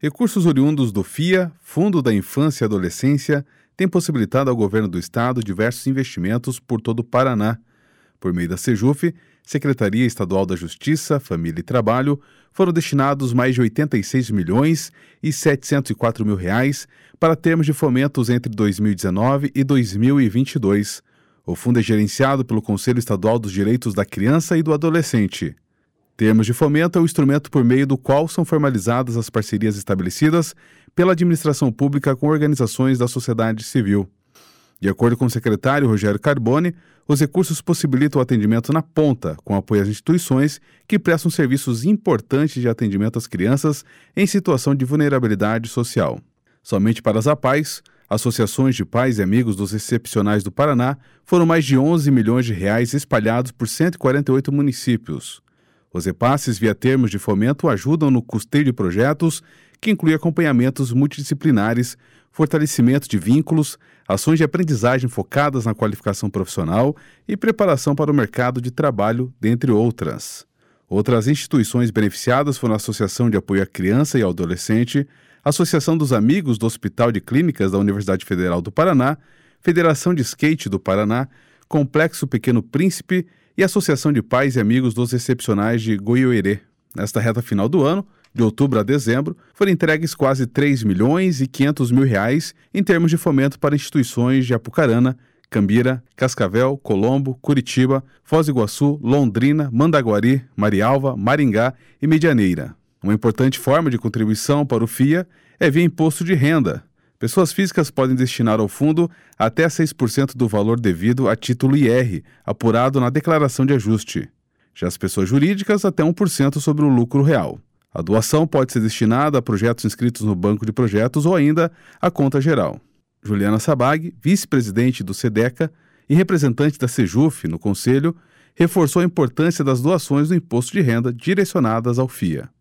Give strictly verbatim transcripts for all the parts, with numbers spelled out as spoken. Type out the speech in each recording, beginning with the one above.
Recursos oriundos do F I A, Fundo da Infância e Adolescência, têm possibilitado ao governo do estado diversos investimentos por todo o Paraná. Por meio da Sejuf, Secretaria Estadual da Justiça, Família e Trabalho, foram destinados mais de oitenta e seis milhões e setecentos e quatro mil reais para termos de fomentos entre dois mil e dezenove e dois mil e vinte e dois. O fundo é gerenciado pelo Conselho Estadual dos Direitos da Criança e do Adolescente. Termos de fomento é o instrumento por meio do qual são formalizadas as parcerias estabelecidas pela administração pública com organizações da sociedade civil. De acordo com o secretário Rogério Carbone, os recursos possibilitam o atendimento na ponta, com apoio às instituições que prestam serviços importantes de atendimento às crianças em situação de vulnerabilidade social. Somente para as APAES, Associações de Pais e Amigos dos Excepcionais do Paraná, foram mais de onze milhões de reais espalhados por cento e quarenta e oito municípios. Os repasses via termos de fomento ajudam no custeio de projetos, que inclui acompanhamentos multidisciplinares, fortalecimento de vínculos, ações de aprendizagem focadas na qualificação profissional e preparação para o mercado de trabalho, dentre outras. Outras instituições beneficiadas foram a Associação de Apoio à Criança e ao Adolescente, Associação dos Amigos do Hospital de Clínicas da Universidade Federal do Paraná, Federação de Skate do Paraná, Complexo Pequeno Príncipe e Associação de Pais e Amigos dos Excepcionais de Goiôerê. Nesta reta final do ano, de outubro a dezembro, foram entregues quase três milhões e quinhentos mil reais em termos de fomento para instituições de Apucarana, Cambira, Cascavel, Colombo, Curitiba, Foz do Iguaçu, Londrina, Mandaguari, Marialva, Maringá e Medianeira. Uma importante forma de contribuição para o F I A é via imposto de renda. Pessoas físicas podem destinar ao fundo até seis por cento do valor devido a título I R, apurado na declaração de ajuste. Já as pessoas jurídicas, até um por cento sobre o lucro real. A doação pode ser destinada a projetos inscritos no Banco de Projetos ou ainda à conta geral. Juliana Sabag, vice-presidente do SEDECA e representante da Sejuf no Conselho, reforçou a importância das doações do imposto de renda direcionadas ao F I A.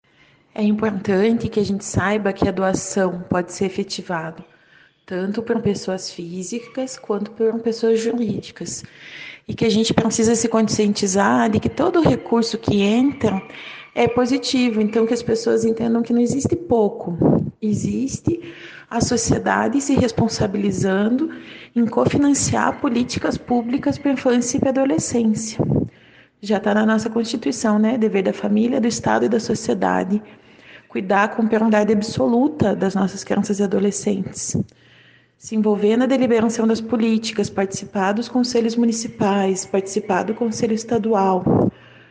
É importante que a gente saiba que a doação pode ser efetivada tanto por pessoas físicas quanto por pessoas jurídicas. E que a gente precisa se conscientizar de que todo recurso que entra é positivo. Então, que as pessoas entendam que não existe pouco. Existe a sociedade se responsabilizando em cofinanciar políticas públicas para a infância e para a adolescência. Já está na nossa Constituição, né? Dever da família, do Estado e da sociedade. Cuidar com prioridade absoluta das nossas crianças e adolescentes. Se envolver na deliberação das políticas, participar dos conselhos municipais, participar do conselho estadual,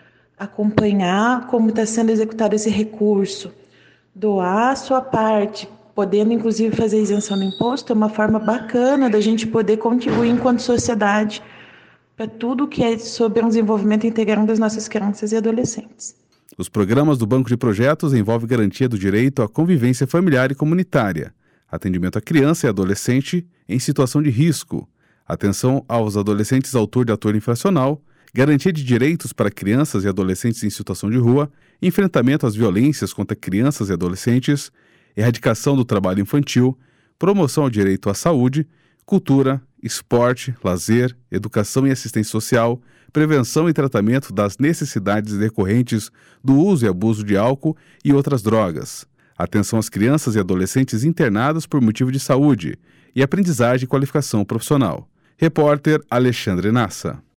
acompanhar como está sendo executado esse recurso, doar a sua parte, podendo inclusive fazer isenção do imposto, é uma forma bacana da gente poder contribuir enquanto sociedade para tudo que é sobre o desenvolvimento integral das nossas crianças e adolescentes. Os programas do Banco de Projetos envolvem garantia do direito à convivência familiar e comunitária, atendimento à criança e adolescente em situação de risco, atenção aos adolescentes autor de ator infracional, garantia de direitos para crianças e adolescentes em situação de rua, enfrentamento às violências contra crianças e adolescentes, erradicação do trabalho infantil, promoção ao direito à saúde, cultura, esporte, lazer, educação e assistência social, prevenção e tratamento das necessidades decorrentes do uso e abuso de álcool e outras drogas, atenção às crianças e adolescentes internadas por motivo de saúde e aprendizagem e qualificação profissional. Repórter Alexandre Nassa.